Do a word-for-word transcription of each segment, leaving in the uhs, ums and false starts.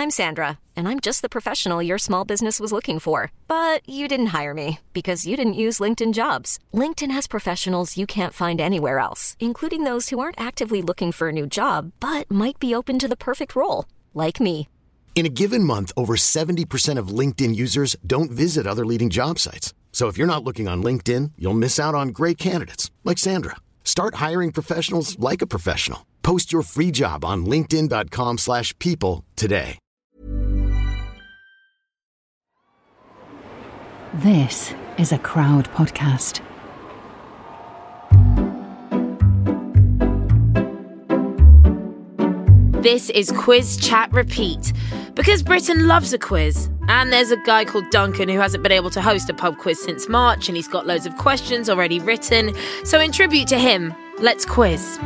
I'm Sandra, and I'm just the professional your small business was looking for. But you didn't hire me because you didn't use LinkedIn Jobs. LinkedIn has professionals you can't find anywhere else, including those who aren't actively looking for a new job, but might be open to the perfect role, like me. In a given month, over seventy percent of LinkedIn users don't visit other leading job sites. So if you're not looking on LinkedIn, you'll miss out on great candidates like Sandra. Start hiring professionals like a professional. Post your free job on linkedin.com slash people today. This is a Crowd podcast. This is Quiz Chat Repeat, because Britain loves a quiz. And there's a guy called Duncan who hasn't been able to host a pub quiz since March, and he's got loads of questions already written. So in tribute to him, let's quiz.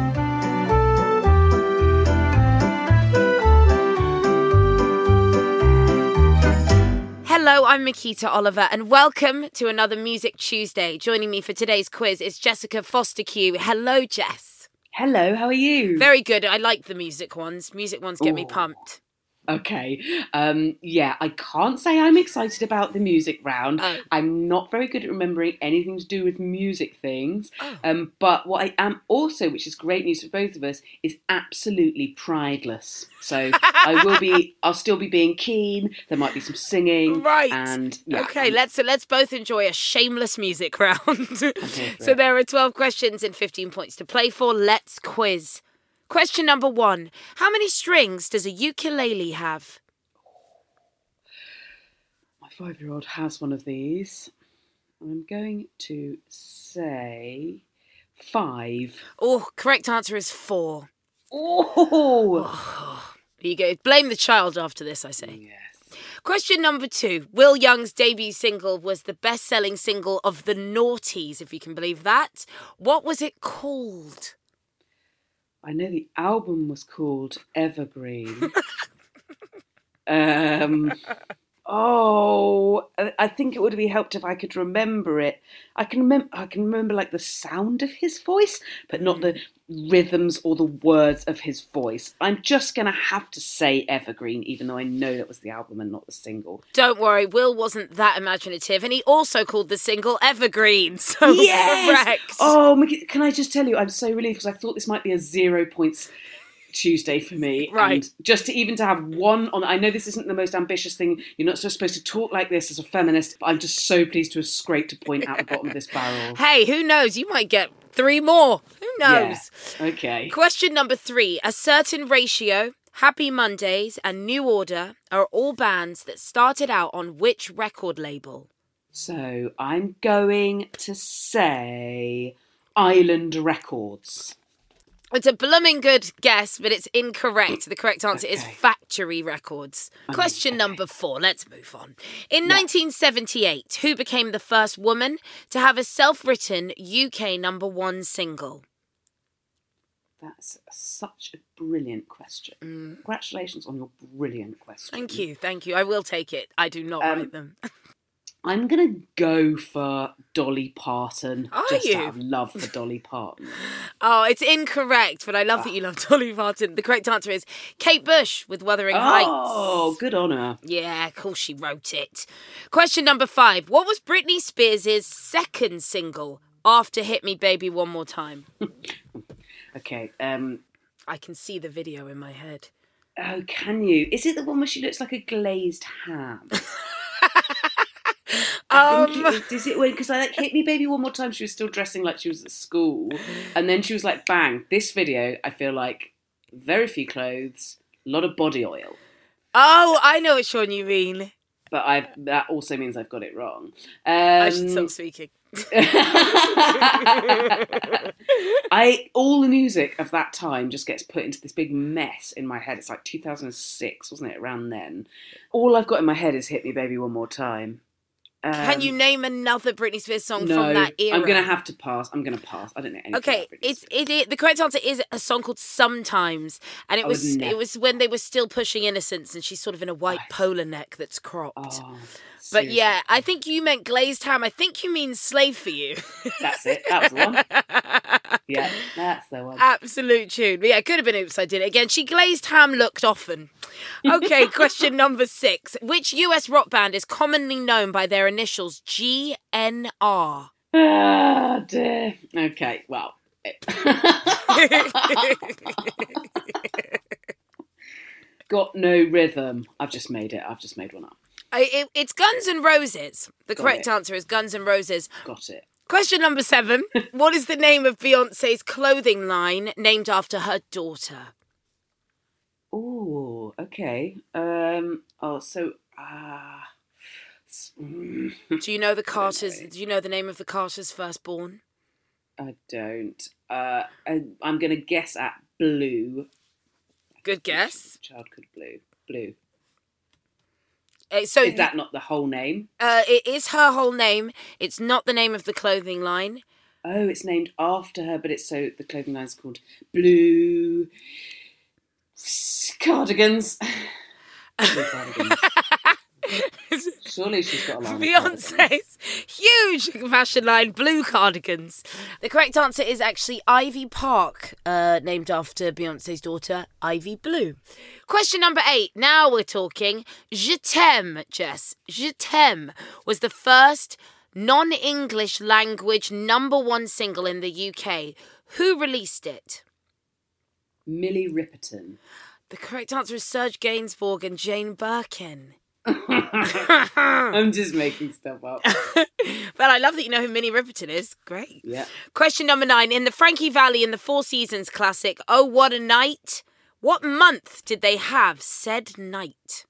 Hello, I'm Makita Oliver, and welcome to another Music Tuesday. Joining me for today's quiz is Jessica Foster-Q. Hello, Jess. Hello, how are you? Very good. I like the music ones. Music ones get Ooh. me pumped. Okay. Um, yeah, I can't say I'm excited about the music round. Oh. I'm not very good at remembering anything to do with music things. Oh. Um, but what I am also, which is great news for both of us, is absolutely prideless. So I will be, I'll still be being keen. There might be some singing. Right. And yeah, okay, I'm, let's so let's both enjoy a shameless music round. So it. there are twelve questions and fifteen points to play for. Let's quiz. Question number one. How many strings does a ukulele have? My five-year-old has one of these. I'm going to say five. Oh, correct answer is four. Oh! oh. There you go. Blame the child after this, I say. Yes. Question number two. Will Young's debut single was the best-selling single of the noughties, if you can believe that. What was it called? I know the album was called Evergreen. um, oh, I think it would be helped if I could remember it. I can remember, I can remember like the sound of his voice, but not the rhythms or the words of his voice. I'm just going to have to say Evergreen, even though I know that was the album and not the single. Don't worry, Will wasn't that imaginative, and he also called the single Evergreen, so yes! correct. Oh, can I just tell you, I'm so relieved because I thought this might be a zero points Tuesday for me. Right. And just to even to have one on, I know this isn't the most ambitious thing, you're not so supposed to talk like this as a feminist, but I'm just so pleased to have scraped a point out the bottom of this barrel. Hey, who knows, you might get three more. Who knows? Yeah. Okay. Question number three. A Certain Ratio, Happy Mondays, and New Order are all bands that started out on which record label? So I'm going to say Island Records. It's a blooming good guess, but it's incorrect. The correct answer okay. is Factory Records. Um, Question okay. number four. Let's move on. In yeah. nineteen seventy-eight, who became the first woman to have a self-written U K number one single? That's such a brilliant question. Mm. Congratulations on your brilliant question. Thank you, thank you. I will take it. I do not Um, write them. I'm going to go for Dolly Parton. Are just you? out of love for Dolly Parton. Oh, it's incorrect, but I love Oh. that you love Dolly Parton. The correct answer is Kate Bush with Wuthering Heights. Oh, good on her. Yeah, of course she wrote it. Question number five. What was Britney Spears' second single after Hit Me Baby One More Time? Okay. Um, I can see the video in my head. oh, can you? Is it the one where she looks like a glazed ham? I think Um, it, is it because I like Hit Me Baby One More Time? She was still dressing like she was at school, and then she was like, "Bang!" This video, I feel like very few clothes, a lot of body oil. Oh, I know which one you mean. But I that also means I've got it wrong. Um, I should stop speaking. I all the music of that time just gets put into this big mess in my head. It's like two thousand six, wasn't it? Around then, all I've got in my head is "Hit Me Baby One More Time." Um, Can you name another Britney Spears song no, from that era? I'm going to have to pass. I'm going to pass. I don't know anything Okay, about Britney it's Spears. it, it. The correct answer is a song called "Sometimes," and it I was would never- it was when they were still pushing Innocence, and she's sort of in a white Right. polo neck that's cropped. Oh, but seriously. yeah, I think you meant Glazed Ham. I think you mean Slave for You. That's it. That was the one. Yeah, that's the one. Absolute tune. But yeah, it could have been Oops, I Did It Again. She glazed ham looked often. Okay, question number six. Which U S rock band is commonly known by their initials G N R? Ah, dear. Okay, well. Got no rhythm. I've just made it. I've just made one up. I- it- it's Guns N' Roses. The Got correct it. answer is Guns N' Roses. Got it. Question number seven. What is the name of Beyonce's clothing line named after her daughter? Oh, okay. Um. Oh, so ah. mm, Do you know the Carters? Do you know the name of the Carters' firstborn? I don't. Uh, I, I'm going to guess at Blue. Good guess. Child called Blue. Blue. Uh, so Is that not the whole name? Uh, it is her whole name. It's not the name of the clothing line. Oh, it's named after her, but it's so the clothing line's called Blue Cardigans. Blue Cardigans. Surely she's got a line. of cardigans. Beyonce's huge fashion line, Blue Cardigans. The correct answer is actually Ivy Park, uh, named after Beyonce's daughter, Ivy Blue. Question number eight. Now we're talking. Je t'aime, Jess. Je t'aime was the first non-English language number one single in the U K. Who released it? Millie Ripperton. The correct answer is Serge Gainsbourg and Jane Birkin. I'm just making stuff up. But I love that you know who Minnie Riperton is. Great. Yeah. Question number nine. In the Frankie Valli and the Four Seasons classic, Oh What a Night, what month did they have said night?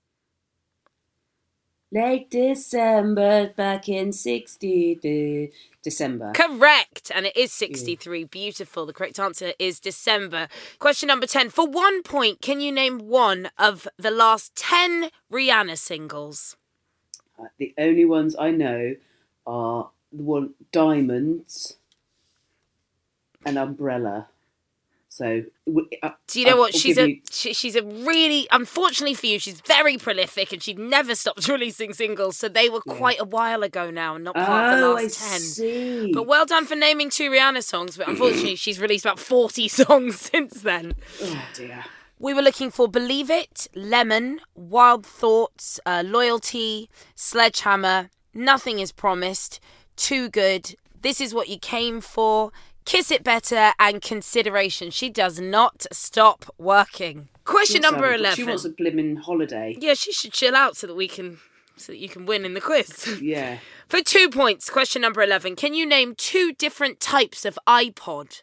Late December, back in sixty December. Correct. And it is sixty-three. Beautiful. The correct answer is December. Question number ten. For one point, can you name one of the last ten Rihanna singles? Uh, the only ones I know are the one Diamonds and Umbrella. So, uh, Do you know I'll- what? I'll She's give a you- she, she's a really, unfortunately for you, she's very prolific and she never stopped releasing singles. So they were quite a while ago now and not part of the Oh, last I ten. see. But well done for naming two Rihanna songs. But unfortunately, she's released about forty songs since then. Oh dear. We were looking for Believe It, Lemon, Wild Thoughts, uh, Loyalty, Sledgehammer, Nothing Is Promised, Too Good, This Is What You Came For, Kiss It Better, and Consideration. She does not stop working. Question She wants to number have a- eleven. She wants a blimmin' holiday. Yeah, she should chill out so that we can, so that you can win in the quiz. Yeah. For two points, question number eleven. Can you name two different types of iPod?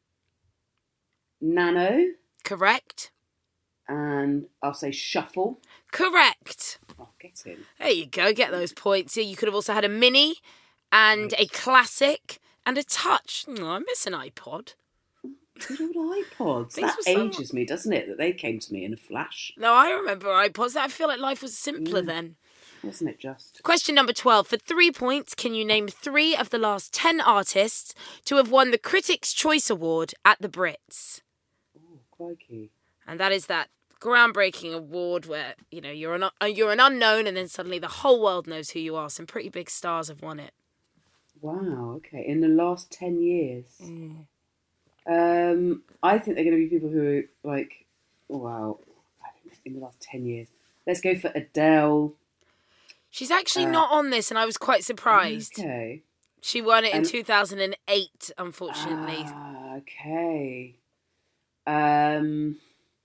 Nano, Correct. and I'll say Shuffle. Correct. Oh, get in. There you go. Get those points. Yeah, you could have also had a mini and a classic and a touch. Oh, I miss an iPod. Good old iPods. These That were so- ages me, doesn't it? That they came to me in a flash. No, I remember iPods. I feel like life was simpler Mm. then. Wasn't it just? Question number twelve. For three points, can you name three of the last ten artists to have won the Critics' Choice Award at the Brits? Oh, crikey. And that is that groundbreaking award where, you know, you're an, uh, you're an unknown and then suddenly the whole world knows who you are. Some pretty big stars have won it. Wow, okay. In the last ten years. Mm. Um, I think they're going to be people who are like, wow, I don't know, in the last ten years. Let's go for Adele. She's actually Uh, not on this and I was quite surprised. Okay. She won it in And- two thousand eight, unfortunately. Ah, okay. Um,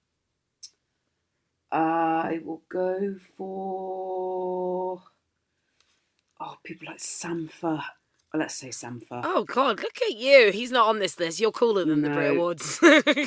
I will go for oh, people like Sampha. Well, let's say Sampha. Oh, God, look at you. He's not on this list. You're cooler than the No. Brit Awards. Do you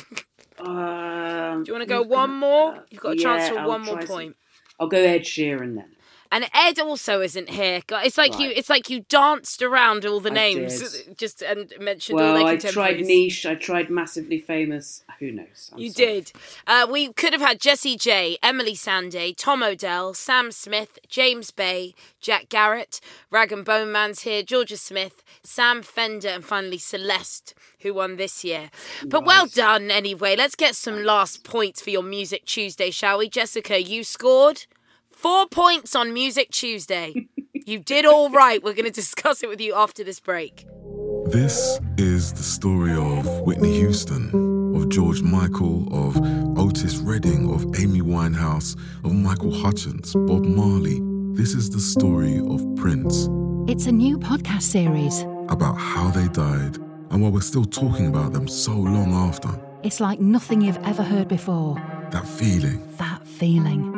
Um, want to go one more? You've got a chance yeah, for I'll one more try some- point. I'll go Ed Sheeran then. And Ed also isn't here. It's like right. you. It's like you danced around all the I names, did. just and mentioned well, all their I contemporaries. tried niche. I tried massively famous. Who knows? I'm you sorry. did. Uh, we could have had Jessie J, Emily Sandé, Tom Odell, Sam Smith, James Bay, Jack Garrett, Rag and Bone Man's here, Georgia Smith, Sam Fender, and finally Celeste, who won this year. But right. well done anyway. Let's get some last points for your Music Tuesday, shall we? Jessica, you scored four points on Music Tuesday. You did all right. We're going to discuss it with you after this break. This is the story of Whitney Houston, of George Michael, of Otis Redding, of Amy Winehouse, of Michael Hutchence, Bob Marley. This is the story of Prince. It's a new podcast series about how they died and why we're still talking about them so long after. It's like nothing you've ever heard before. That feeling. That feeling.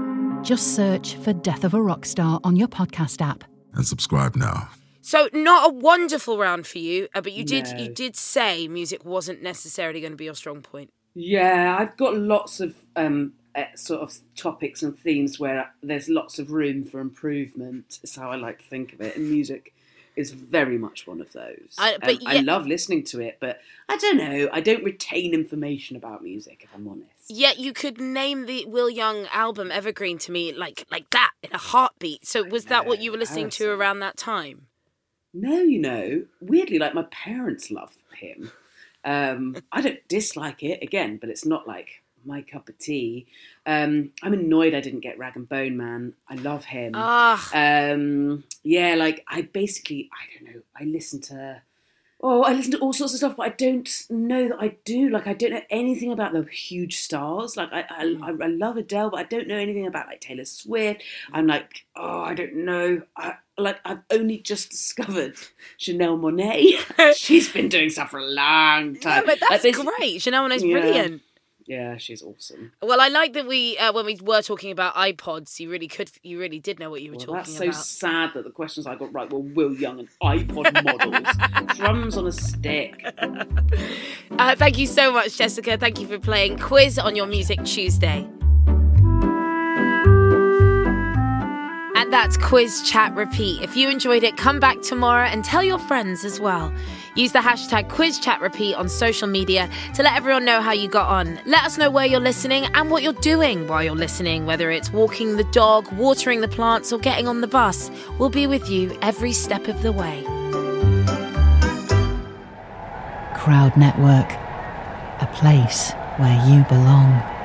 Just search for Death of a Rock Star on your podcast app. And subscribe now. So not a wonderful round for you, uh, but you did no. you did say music wasn't necessarily going to be your strong point. Yeah, I've got lots of um, uh, sort of topics and themes where there's lots of room for improvement. Is how I like to think of it. And music is very much one of those. I, but um, yeah, I love listening to it, but I don't know. I don't retain information about music, if I'm honest. Yet you could name the Will Young album Evergreen to me like like that in a heartbeat. So was that what you were listening Harrison. to around that time? No, you know, weirdly, like my parents love him. Um, I don't dislike it, again, but it's not like my cup of tea. Um, I'm annoyed I didn't get Rag and Bone Man. I love him. Ah. Um, yeah, like I basically, I don't know, I listen to, oh, I listen to all sorts of stuff, but I don't know that I do. Like I don't know anything about the huge stars. Like I, I, I love Adele, but I don't know anything about like Taylor Swift. I'm like, oh, I don't know. I, Like, I've only just discovered Janelle Monáe. She's been doing stuff for a long time. No, but that's like great. Janelle Monáe's yeah. brilliant. Yeah, she's awesome. Well, I like that we, uh, when we were talking about iPods, you really could, you really did know what you were well, talking that's so about. That's so sad that the questions I got right were Will Young and iPod models. Drums on a stick. Uh, thank you so much, Jessica. Thank you for playing Quiz on your Music Tuesday. And that's Quiz Chat Repeat. If you enjoyed it, come back tomorrow and tell your friends as well. Use the hashtag Quiz Chat Repeat on social media to let everyone know how you got on. Let us know where you're listening and what you're doing while you're listening, whether it's walking the dog, watering the plants, or getting on the bus. We'll be with you every step of the way. Crowd Network, a place where you belong.